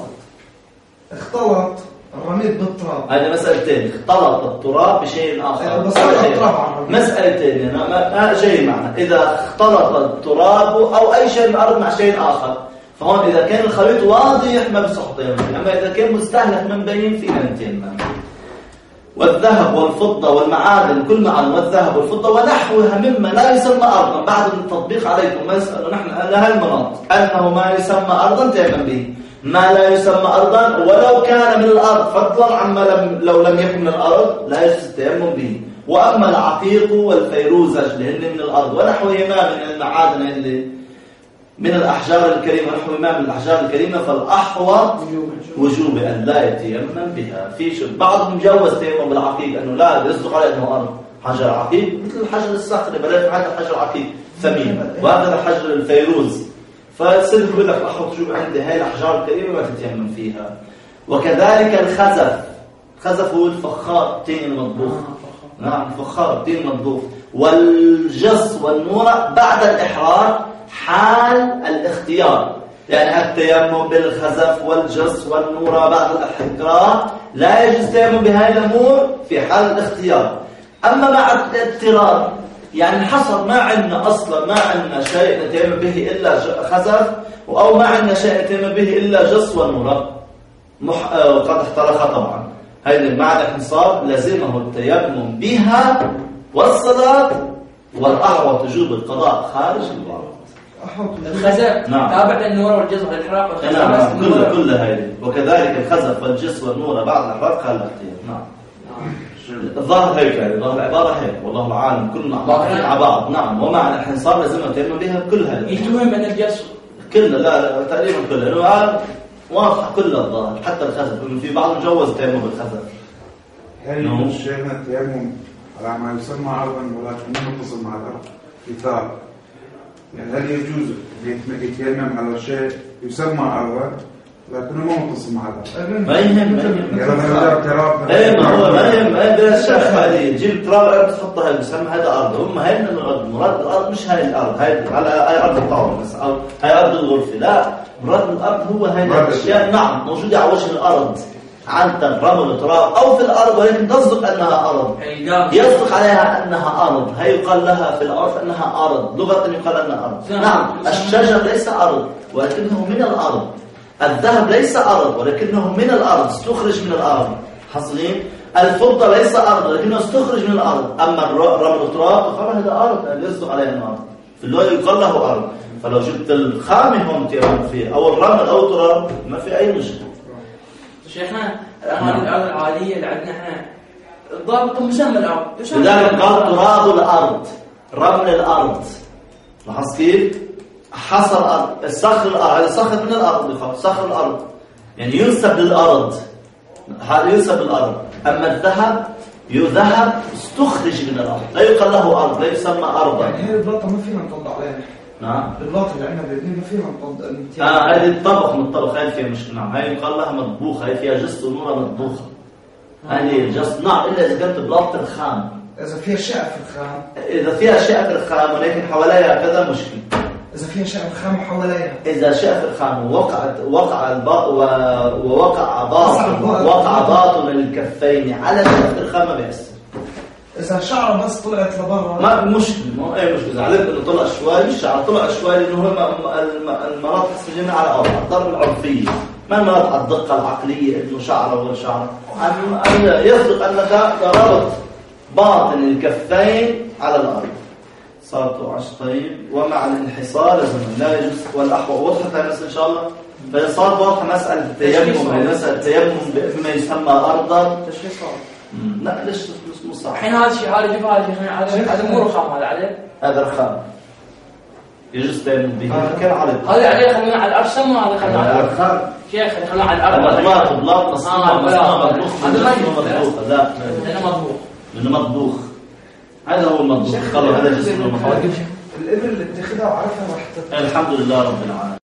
اختلط الرميد بالتراب. هذه مسألة ثانية. اختلط التراب بشيء آخر بس التراب مسألة ثانية ما شيء معنا. إذا اختلط التراب أو أي شيء من الأرض مع شيء آخر فهون إذا كان الخليط واضح ما بصح تيمم، أما إذا كان مستهلك من بين فينا نتيمم. والذهب والفضة والمعادن كل معادن والذهب والفضة ونحوها مما لا يسمى أرضا. بعد التطبيق عليكم ما يسألوا نحن لها المناط أنه ما يسمى أرضا تيمم به، ما لا يسمى أرضا ولو كان من الأرض فضلا عما لم لو لم يكن من الأرض لا يجوز التيمم به. وأما العقيق والفيروزج لهن من الأرض ونحوهما من المعادن اللي من الأحجار الكريمة ونحوهما من الأحجار الكريمة فالأحوط وجوب أن لا يتيمم بها. في شو بعضهم جوز تيمم بالعقيق أنه لا يصدق عليه أنه أرض حجر عقيق مثل الحجر الصخري بلاش هذا حجر عقيق ثمين وهذا الحجر الفيروز، فالسلف يقول لك الأحوط وجوب عندي هاي الأحجار الكريمة ما تتيمم فيها. وكذلك الخزف. الخزف هو الفخار الطين المطبوخ. نعم الفخار الطين المطبوخ. والجص والنورة بعد الإحراق حال الاختيار، يعني التيمم بالخزف والجص والنورة بعد الإحراق لا يجوز التيمم بهذه الأمور في حال الاختيار. أما مع الاضطرار يعني حصل ما عندنا أصلا ما عندنا شيء نتيمم به إلا خزف أو ما عندنا شيء نتيمم به إلا جص والنورة مح... قد احترق طبعا هذه المعنى حصار لازمه التيمم بها والصلاة والأحوط وجوب القضاء خارج الوقت. الخزف نعم. تابع للنور والجص والإحراق نعم نعم كل كل هذه. وكذلك الخزف والجص والنور بعد الإحراق خارج الاختيار. نعم الظاهر هيك يعني الظاهر العبارة هيك والله العالم كلنا مع بعض. نعم ومعنى الحصار لازم نتيمم بها كلها. يتوهم بين الجص كلها لا لا تقريبا كلها لأنه واضح كل الظاهر حتى الخزف في بعض مجوز التيمم بالخزف. هل الشيء التيمم على ما يسمى عرضا ولكن متصل مع الأرض إثار، يعني هل يجوز يتيمم على شيء يسمى عرضا لكنه ما متصل مع الأرض. ما يهم ما يهم يعني لما يرجع تراب ايه ما هو ما يهم ما يهم الشيخ هذه تجيب تراب تحطها هاي بسمى هذا أرض هم هاي من الأرض مراد الأرض مش هاي الأرض هاي على هاي أرض الطاولة بس أو هاي أرض الغرفة لا مراد الأرض هو هاي الأشياء نعم موجودة على وجه الأرض عنتن رمل تراب أو في الأرض ولكن تصدق أنها أرض يصدق عليها أنها أرض هي يقال لها في العرف أنها أرض لغة يقال أنها أرض نعم الشجر ليس أرض ولكنه من الأرض الذهب ليس أرض ولكنه من الأرض استخرج من الأرض حصلين الفضة ليس أرض ولكنه استخرج من الأرض أما الرمل والتراب فقال هذا أرض يصدق عليها أنها أرض في اللغة يقال له أرض فلو جبت الخامة هون تيران فيه أو الرمل أو التراب ما في أي مشكلة شيخنا هذه الأرض العادية اللي عندنا احنا الضابط مسمى الأرض لذلك قال تراب الأرض رمل الأرض لاحظ كيف؟ حصر الأرض الصخر الأرض هذا صخر من الأرض صخر الأرض يعني ينسب للأرض هذا ينسب للأرض أما الذهب يذهب استخرج من الأرض لا يقال له أرض لا يسمى أرضا يعني هي البلاطة ما فينا نطلع عليها نعم البلاطة اللي عندنا بلبنان ما فينا نطلع اه هذه الطبخ من الطبخ هاي فيها مشكلة نعم هاي يقال لها مطبوخة هاي فيها جست أمورها مطبوخة هذه جست نعم إلا إذا كانت بلاطة الخام إذا فيها شقة في الخام إذا فيها شقة في الخام ولكن حواليها كذا مشكلة إذا فيها شقة في الخام حواليها إذا شقة في الخام ووقعت وقع الباط ووقع باطن وقع باطن الكفين على شقة الخام ما بيأثر إذا شعره بس طلعت لبرا ما مشكلة ما أي مشكلة إذا علمت إنه طلع شوي الشعر طلع شوي لأنه هو المناطق السجنة على أرض الضرب العرفية ما المناطق الدقة العقلية إنه شعره ولا شعره يصدق أنك ضربت باطن الكفين على الأرض صارت عشر طيب ومع الانحصار لازم لا يجوز والأحوال وضحت هذا إن شاء الله فصار واضحة مسألة التيمم مسألة التيمم بما يسمى أرضا تشخيص صار لا ليش مو صح الحين هذا الشيء هذا جيب هذا هذا مو رخام هذا عليه هذا رخام يجوز تيمم به كان على هذا عليه خلينا على الأرض سمو هذا خلينا على الرخام شيخ خلينا على الأرض بلاط بلاط مصنوع مصنوع مطبوخ هذا ما مطبوخ لا لأنه مطبوخ لأنه مطبوخ هذا هو المطبوخ قالوا هذا جسم المطبوخ الإبل اللي بتاخدها وعارفها راح الحمد لله رب العالمين.